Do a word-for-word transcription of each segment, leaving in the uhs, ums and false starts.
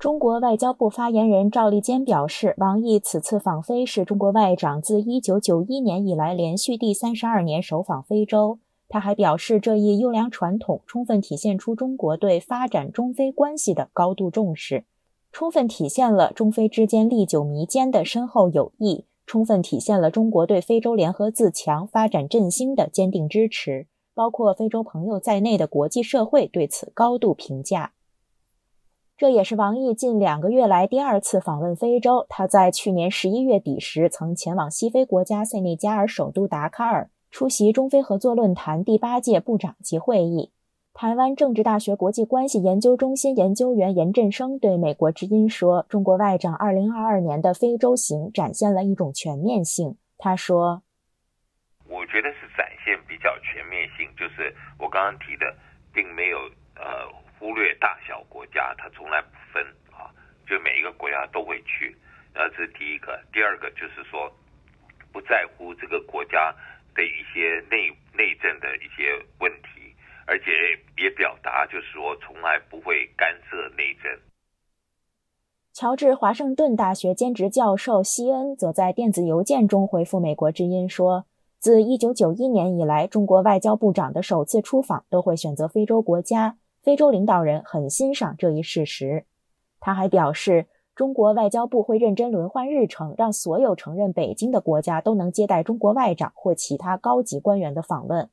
中国外交部发言人赵立坚表示，王毅此次访非是中国外长自一九九一年以来连续第三十二年首访非洲。他还表示，这一优良传统充分体现出中国对发展中非关系的高度重视，充分体现了中非之间历久弥坚的深厚友谊，充分体现了中国对非洲联合自强、发展振兴的坚定支持，包括非洲朋友在内的国际社会对此高度评价。这也是王毅近两个月来第二次访问非洲。他在去年十一月底时曾前往西非国家塞内加尔首都达喀尔，出席中非合作论坛第八届部长级会议。台湾政治大学国际关系研究中心研究员严振声对美国之音说，中国外长二零二二年的非洲行展现了一种全面性。他说， 我觉得是展现比较全面性，就是我刚刚提的，并没有呃忽略大小国家，它从来不分啊，就每一个国家都会去。然后这是第一个，第二个就是说不在乎这个国家的一些内内政的一些问题，而且也表达就是说从来不会干涉内政。 乔治华盛顿大学兼职教授希恩则在电子邮件中回复美国之音说，自一九九一年以来，中国外交部长的首次出访都会选择非洲国家，非洲领导人很欣赏这一事实。他还表示，中国外交部会认真轮换日程，让所有承认北京的国家都能接待中国外长或其他高级官员的访问。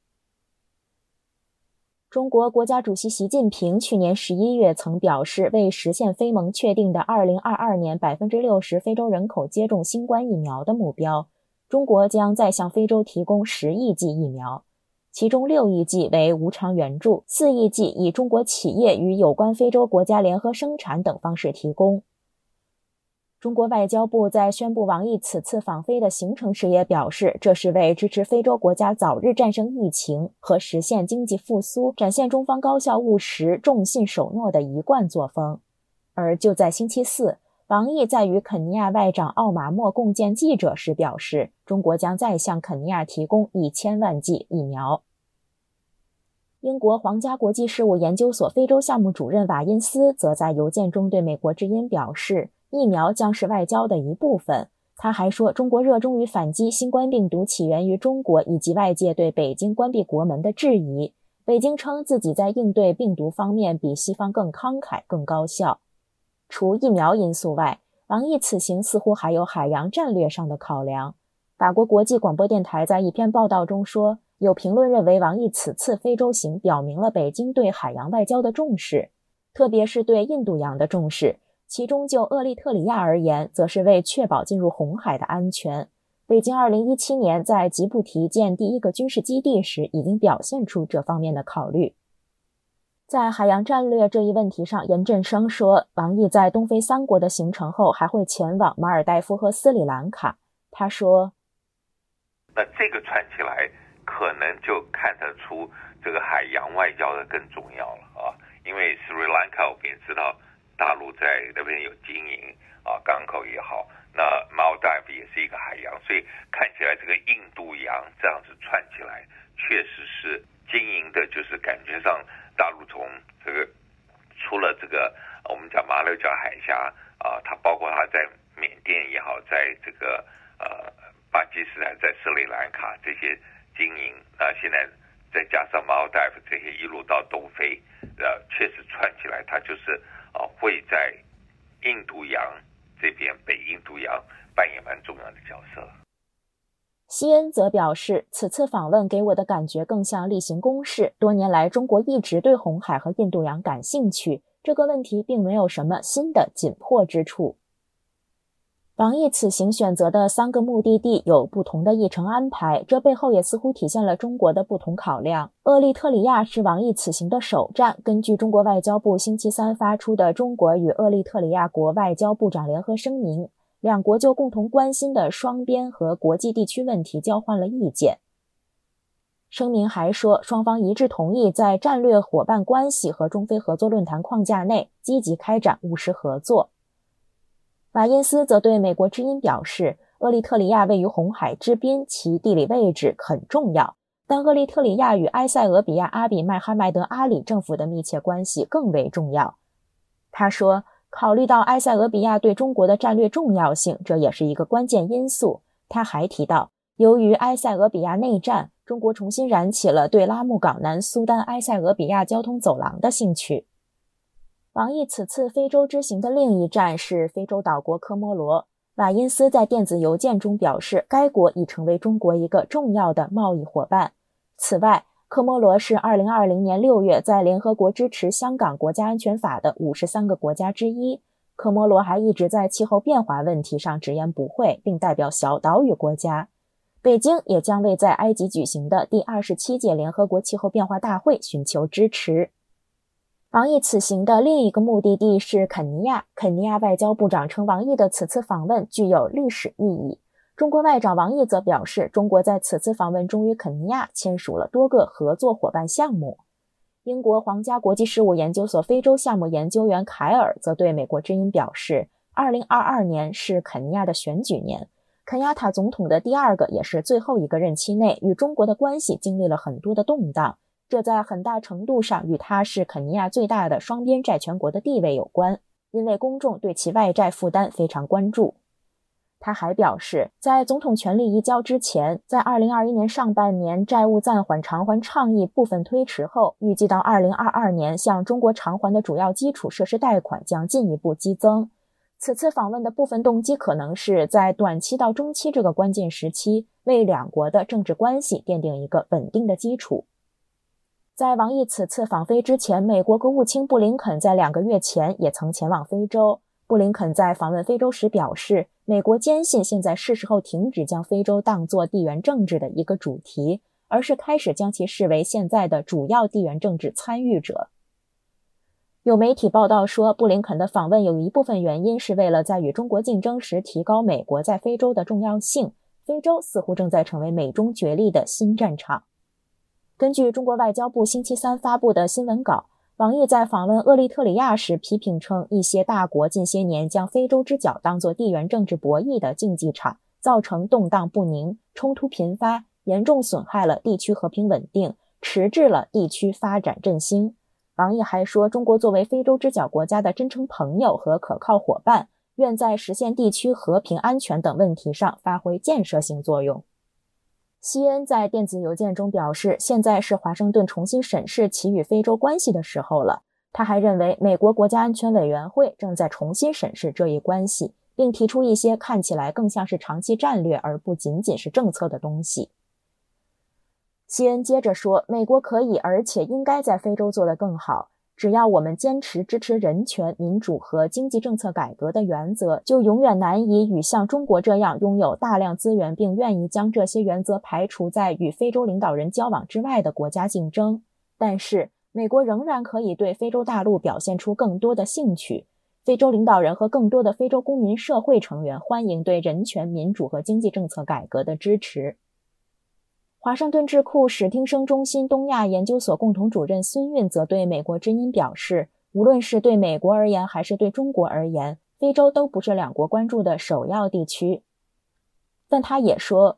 中国国家主席习近平去年十一月曾表示，为实现非盟确定的二零二二年 百分之六十 非洲人口接种新冠疫苗的目标，中国将再向非洲提供十亿剂疫苗，其中六亿剂为无偿援助，四亿剂以中国企业与有关非洲国家联合生产等方式提供。中国外交部在宣布王毅此次访非的行程时也表示，这是为支持非洲国家早日战胜疫情和实现经济复苏，展现中方高效务实、重信守诺的一贯作风。而就在星期四，王毅在与肯尼亚外长奥马莫共见记者时表示，中国将再向肯尼亚提供一千万剂疫苗。英国皇家国际事务研究所非洲项目主任瓦因斯则在邮件中对美国之音表示，疫苗将是外交的一部分。他还说，中国热衷于反击新冠病毒起源于中国以及外界对北京关闭国门的质疑。北京称自己在应对病毒方面比西方更慷慨、更高效。除疫苗因素外，王毅此行似乎还有海洋战略上的考量。法国国际广播电台在一篇报道中说，有评论认为王毅此次非洲行表明了北京对海洋外交的重视，特别是对印度洋的重视。其中就厄立特里亚而言，则是为确保进入红海的安全。北京二零一七年在吉布提建第一个军事基地时，已经表现出这方面的考虑。在海洋战略这一问题上，严振声说，王毅在东非三国的行程后还会前往马尔代夫和斯里兰卡。他说， 那这个串起来可能就看得出这个海洋外交的更重要了啊，因为斯里兰卡我们也知道大陆在那边有经营啊，港口也好，那马尔代夫也是一个海洋，所以看起来这个印度洋这样子串起来，确实是经营的，就是感觉上大陆从这个除了这个我们讲马六甲海峡啊，它包括它在缅甸也好，在这个呃巴基斯坦、在斯里兰卡这些经营，那现在再加上马尔代夫这些一路到东非，呃，确实串起来，它就是啊，会在印度洋这边，北印度洋扮演蛮重要的角色。 希恩则表示，此次访问给我的感觉更像例行公事。多年来，中国一直对红海和印度洋感兴趣，这个问题并没有什么新的紧迫之处。王毅此行选择的三个目的地有不同的议程安排，这背后也似乎体现了中国的不同考量。厄立特里亚是王毅此行的首站，根据中国外交部星期三发出的中国与厄立特里亚国外交部长联合声明，两国就共同关心的双边和国际地区问题交换了意见。声明还说，双方一致同意在战略伙伴关系和中非合作论坛框架内积极开展务实合作。瓦因斯则对美国之音表示，厄立特里亚位于红海之滨，其地理位置很重要，但厄立特里亚与埃塞俄比亚阿比麦哈迈德阿里政府的密切关系更为重要。他说， 考虑到埃塞俄比亚对中国的战略重要性，这也是一个关键因素。他还提到，由于埃塞俄比亚内战，中国重新燃起了对拉木港南苏丹埃塞俄比亚交通走廊的兴趣。王毅此次非洲之行的另一站是非洲岛国科摩罗。瓦因斯在电子邮件中表示，该国已成为中国一个重要的贸易伙伴。此外，科摩罗是二零二零年六月在联合国支持香港国家安全法的五十三个国家之一。科摩罗还一直在气候变化问题上直言不讳，并代表小岛屿国家。北京也将为在埃及举行的第二十七届联合国气候变化大会寻求支持。王毅此行的另一个目的地是肯尼亚。肯尼亚外交部长称，王毅的此次访问具有历史意义。中国外长王毅则表示，中国在此次访问中与肯尼亚签署了多个合作伙伴项目。英国皇家国际事务研究所非洲项目研究员凯尔则对美国之音表示，二零二二年是肯尼亚的选举年，肯亚塔总统的第二个也是最后一个任期内与中国的关系经历了很多的动荡，这在很大程度上与他是肯尼亚最大的双边债权国的地位有关，因为公众对其外债负担非常关注。他还表示，在总统权力移交之前，在二零二一年上半年债务暂缓偿还倡议部分推迟后，预计到二零二二年向中国偿还的主要基础设施贷款将进一步激增。此次访问的部分动机可能是在短期到中期这个关键时期，为两国的政治关系奠定一个稳定的基础。在王毅此次访非之前，美国国务卿布林肯在两个月前也曾前往非洲。布林肯在访问非洲时表示，美国坚信现在是时候停止将非洲当作地缘政治的一个主题，而是开始将其视为现在的主要地缘政治参与者。有媒体报道说，布林肯的访问有一部分原因是为了在与中国竞争时提高美国在非洲的重要性，非洲似乎正在成为美中角力的新战场。根据中国外交部星期三发布的新闻稿，王毅在访问厄立特里亚时批评称，一些大国近些年将非洲之角当作地缘政治博弈的竞技场，造成动荡不宁、冲突频发，严重损害了地区和平稳定，迟滞了地区发展振兴。王毅还说，中国作为非洲之角国家的真诚朋友和可靠伙伴，愿在实现地区和平安全等问题上发挥建设性作用。西恩在电子邮件中表示，现在是华盛顿重新审视其与非洲关系的时候了。他还认为，美国国家安全委员会正在重新审视这一关系，并提出一些看起来更像是长期战略而不仅仅是政策的东西。西恩接着说，美国可以而且应该在非洲做得更好，只要我们坚持支持人权、民主和经济政策改革的原则，就永远难以与像中国这样拥有大量资源并愿意将这些原则排除在与非洲领导人交往之外的国家竞争。但是，美国仍然可以对非洲大陆表现出更多的兴趣。非洲领导人和更多的非洲公民社会成员欢迎对人权、民主和经济政策改革的支持。华盛顿智库史汀生中心东亚研究所共同主任孙运则对美国之音表示，无论是对美国而言还是对中国而言，非洲都不是两国关注的首要地区。但他也说，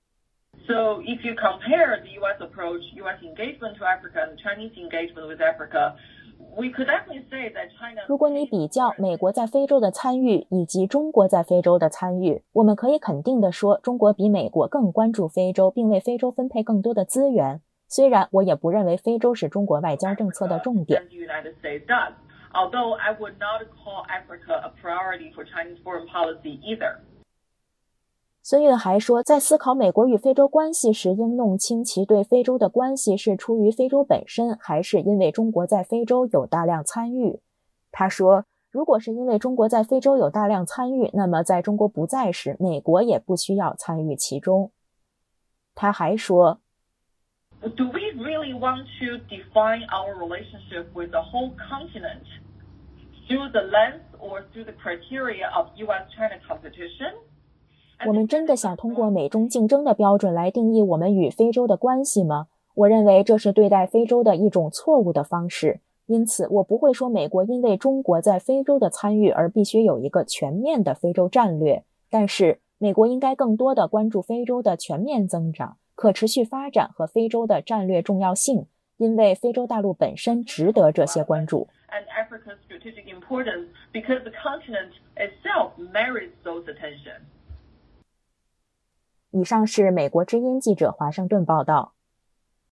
So if you compare the U S approach, U S engagement to Africa and Chinese engagement with Africa, we could definitely say that China... 如果你比较美国在非洲的参与以及中国在非洲的参与，我们可以肯定地说，中国比美国更关注非洲，并为非洲分配更多的资源。虽然我也不认为非洲是中国外交政策的重点。 Although I would not call Africa a priority for Chinese foreign policy either. 孙运还说，在思考美国与非洲关系时，应弄清其对非洲的关系是出于非洲本身，还是因为中国在非洲有大量参与。他说，如果是因为中国在非洲有大量参与，那么在中国不在时，美国也不需要参与其中。他还说， Do we really want to define our relationship with the whole continent through the lens or through the criteria of U S-China competition? 我们真的想通过美中竞争的标准来定义我们与非洲的关系吗？我认为这是对待非洲的一种错误的方式。因此，我不会说美国因为中国在非洲的参与而必须有一个全面的非洲战略。但是，美国应该更多地关注非洲的全面增长、可持续发展和非洲的战略重要性， 因为非洲大陆本身值得这些关注。 And Africa's strategic importance because the continent itself merits those attention. 以上是美国之音记者华盛顿报道。